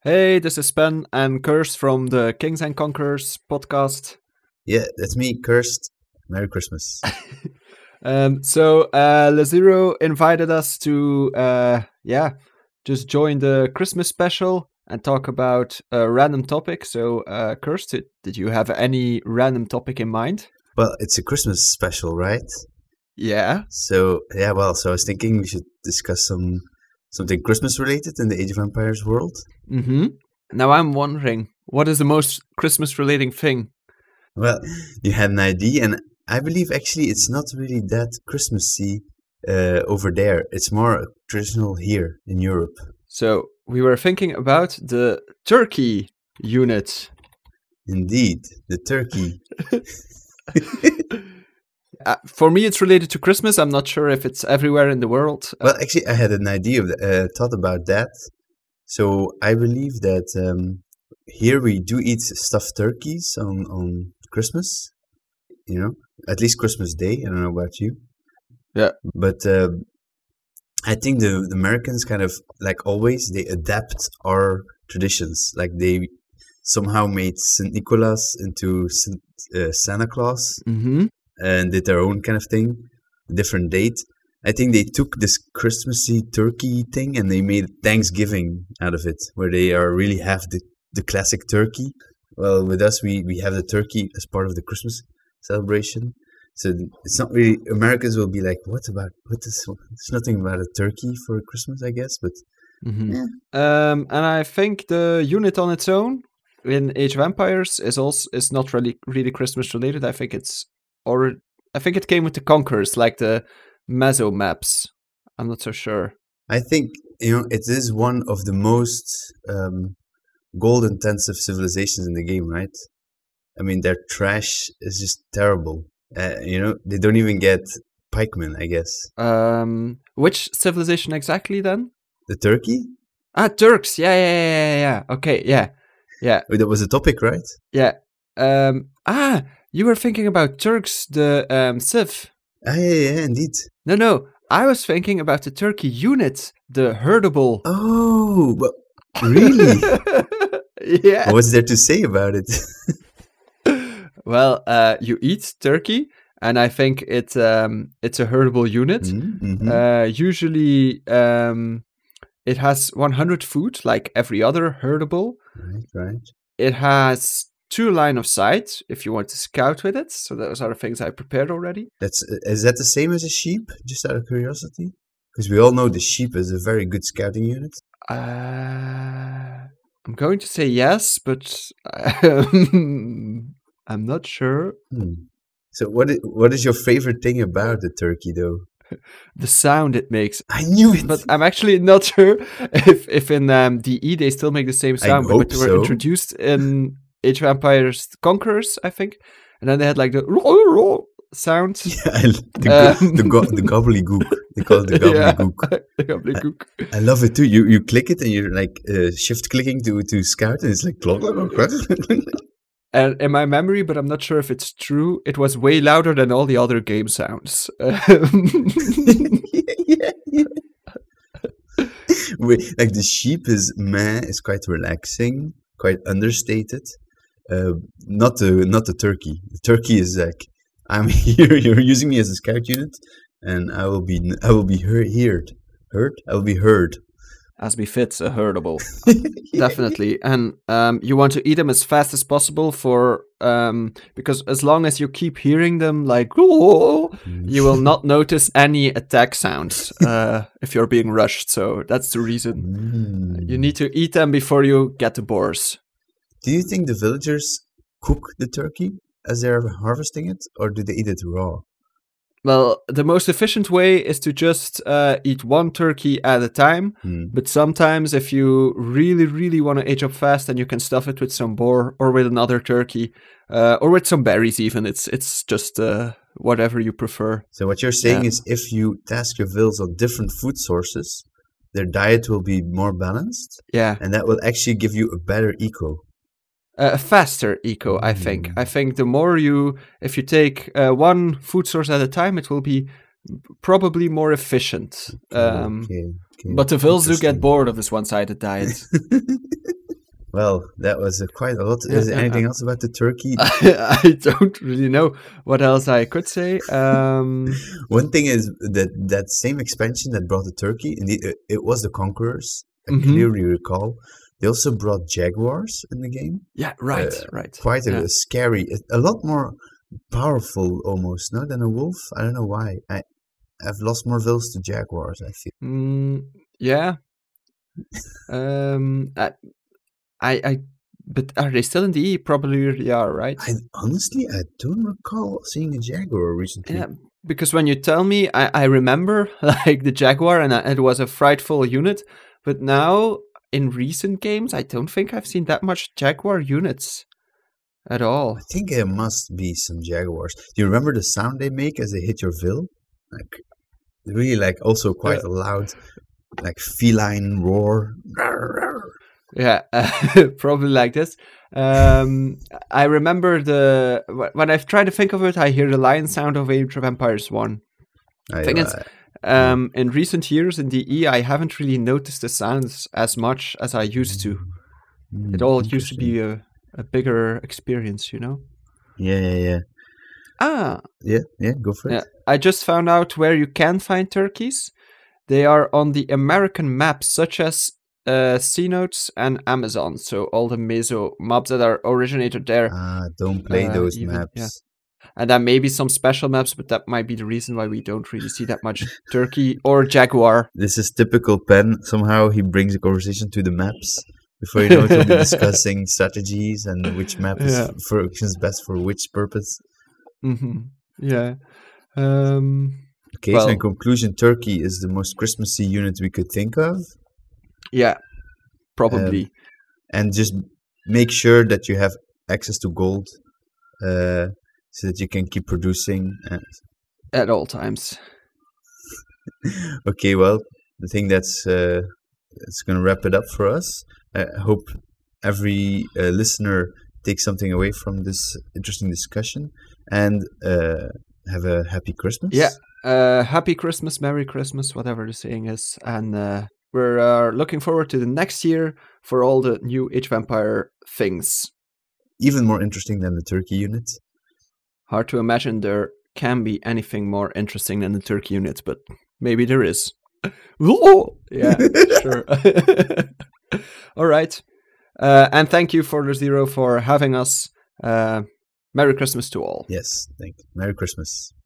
Hey, this is Spen and Curse from the Kings and Conquerors podcast. Yeah, that's me, Cursed. Merry Christmas. Lazero invited us to, just join the Christmas special and talk about a random topic. So, Curse, did you have any random topic in mind? Well, it's a Christmas special, right? Yeah. So I was thinking we should discuss something Christmas related in the Age of Empires world. Mm-hmm. Now I'm wondering, what is the most Christmas relating thing? Well, you had an idea, and I believe actually it's not really that Christmassy over there. It's more traditional here in Europe. So we were thinking about the turkey unit. Indeed, the turkey. For me, it's related to Christmas. I'm not sure if it's everywhere in the world. Well, actually, I had an idea thought about that. So I believe that here we do eat stuffed turkeys on Christmas. You know, at least Christmas Day. I don't know about you. Yeah. But I think the Americans kind of, like always, they adapt our traditions. Like they somehow made Saint Nicholas into Santa Claus. Mm-hmm. And did their own kind of thing, different date. I think they took this Christmassy turkey thing and they made Thanksgiving out of it, where they really have the classic turkey. Well, with us, we have the turkey as part of the Christmas celebration. So it's not really, Americans will be like, there's nothing about a turkey for Christmas, I guess, but Mm-hmm. yeah. And I think the unit on its own in Age of Empires is not really Christmas related. I think it came with the Conquerors, like the Meso maps. I'm not so sure. I think, it is one of the most gold-intensive civilizations in the game, right? I mean, their trash is just terrible. They don't even get pikemen, I guess. Which civilization exactly then? The turkey? Turks. Yeah. Okay, yeah. Oh, that was a topic, right? Yeah. You were thinking about Turks, the Civ. Yeah, indeed. No. I was thinking about the turkey unit, the herdable. Oh, well, really? Yeah. What's there to say about it? Well, you eat turkey, and I think it's a herdable unit. Mm-hmm. Usually, it has 100 food, like every other herdable. Right. It has 2 line of sight if you want to scout with it. So those are the things I prepared already. Is that the same as a sheep? Just out of curiosity, because we all know the sheep is a very good scouting unit. I'm going to say yes, but I'm not sure. So what is your favorite thing about the turkey, though? The sound it makes. I knew it. But I'm actually not sure if in DE they still make the same sound. But they were introduced in Age of Empires Conquerors, I think. And then they had like the sound. Yeah, the gobbledygook. They call it the gobbledygook. Yeah, the gobbledygook. I love it too. You click it and you're like shift clicking to scout, and it's like. And in my memory, but I'm not sure if it's true, it was way louder than all the other game sounds. Yeah. Like the sheep is quite relaxing, quite understated. Not the turkey. The turkey is like, I'm here. You're using me as a scout unit, and I will be heard. I will be heard. As befits a herdable, definitely. And you want to eat them as fast as possible because as long as you keep hearing them like, you will not notice any attack sounds if you're being rushed. So that's the reason. You need to eat them before you get the boars. Do you think the villagers cook the turkey as they're harvesting it, or do they eat it raw? Well, the most efficient way is to just eat one turkey at a time. But sometimes if you really, really want to age up fast, then you can stuff it with some boar or with another turkey or with some berries even. It's just whatever you prefer. So what you're saying is if you task your villagers on different food sources, their diet will be more balanced. Yeah. And that will actually give you a better eco. A faster eco, I think. I think the more if you take one food source at a time, it will be probably more efficient. Okay. But the villagers do get bored of this one-sided diet. Well, that was quite a lot. Is there anything else about the turkey? I don't really know what else I could say. One thing is that same expansion that brought the turkey, indeed, it was the Conquerors. I Mhm. clearly recall. They also brought jaguars in the game. Yeah, right, right. Quite a Yeah. scary, a lot more powerful almost, no, than a wolf. I don't know why. I've lost more vills to jaguars, I feel. Yeah. But are they still in the E? Probably they are, right? Honestly, I don't recall seeing a jaguar recently. Yeah, because when you tell me, I remember like the Jaguar, and it was a frightful unit. But now in recent games, I don't think I've seen that much Jaguar units at all. I think there must be some jaguars. Do you remember the sound they make as they hit your vill? Like really, like also quite a loud, like feline roar. Yeah, probably like this. I remember when I've tried to think of it, I hear the lion sound of Age of Empires 1. Thing is, in recent years in DE, I haven't really noticed the sounds as much as I used to. It all used to be a bigger experience, you know? Yeah. Yeah, go for it. Yeah, I just found out where you can find turkeys. They are on the American maps, such as C-Notes and Amazon. So all the Meso maps that are originated there. Don't play those maps. Yeah. And then maybe some special maps, but that might be the reason why we don't really see that much turkey or jaguar. This is typical Pen. Somehow he brings a conversation to the maps. Before you know it, we'll be discussing strategies and which map is best for which purpose. Yeah. Okay, so in conclusion, Turkey is the most Christmassy unit we could think of. Yeah, probably. And just make sure that you have access to gold so that you can keep producing. At all times. Okay, well, I think that's going to wrap it up for us. I hope every listener takes something away from this interesting discussion and have a happy Christmas. Yeah, happy Christmas, Merry Christmas, whatever the saying is. And we're looking forward to the next year for all the new Age of Empire things. Even more interesting than the Turkey unit. Hard to imagine there can be anything more interesting than the Turkey unit, but maybe there is. Yeah, sure. All right. And thank you, Forder Zero, for having us. Merry Christmas to all. Yes, thank you. Merry Christmas.